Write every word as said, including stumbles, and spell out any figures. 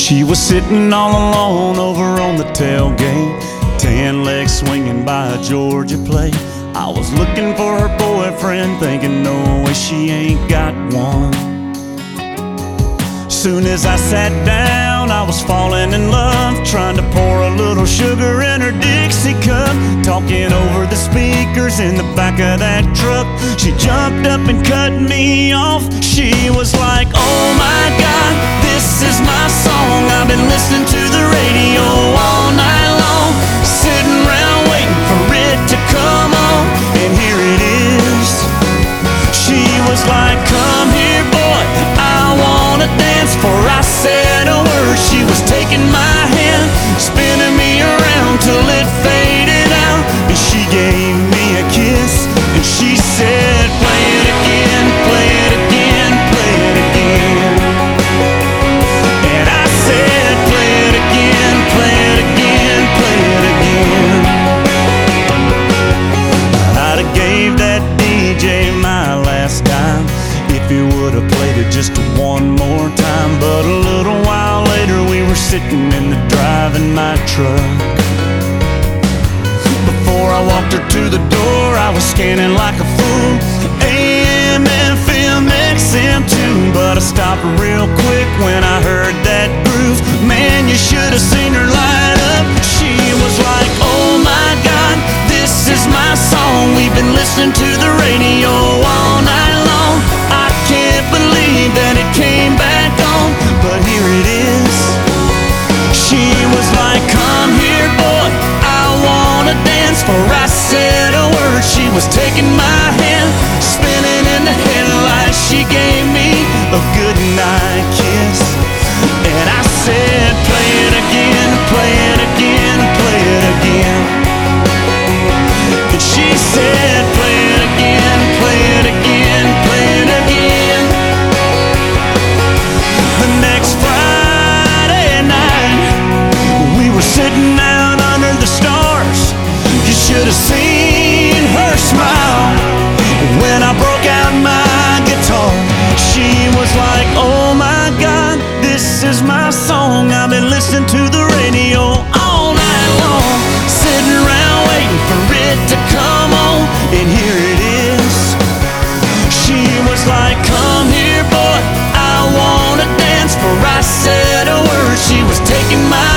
She was sitting all alone over on the tailgate, tan legs swinging by a Georgia plate. I was looking for her boyfriend, thinking no way she ain't got one. Soon as I sat down, I was falling in love, trying to pour a little sugar in her Dixie cup, talking over the speakers in the back of that truck. She jumped up and cut me off. She was like, oh my God, this is my song. I've been listening to the radio all night long, sitting around waiting for it to come on, and here it is. She was like, come here boy, I wanna dance. For I said a word, she was taking my hand, spinning me around till it faded out, and she gave me a kiss, and she said, play it again, play it again, play it again. And I said, play it again, play it again, play it again. I'd have gave that D J my last dime if he would've played it just one more time. But a little while later we were sitting in the driving my truck. Before I walked her to the door, I was scanning like a fool, A M, F M, X M too. But I stopped real quick when I heard that groove. Man, you should have seen her light up. She was like, oh my God, this is my song. We've been listening to the radio all night long. I can't believe that it came back on, but here it is. She was like, come here boy, I wanna dance. For I said a word, she was taking my hand, spinning in the headlights. She gave me a good night kiss, and I said, play it again, play it again, play it again. And she said, play it again, play it again, play it again. The next Friday night, we were sitting out under the stars. You should have seen her smile when I broke out my guitar. She was like, oh my God, this is my song. I've been listening to the radio all night long, sitting around waiting for it to come on, and here it is. She was like, come here boy, I wanna dance. For I said a word, she was taking my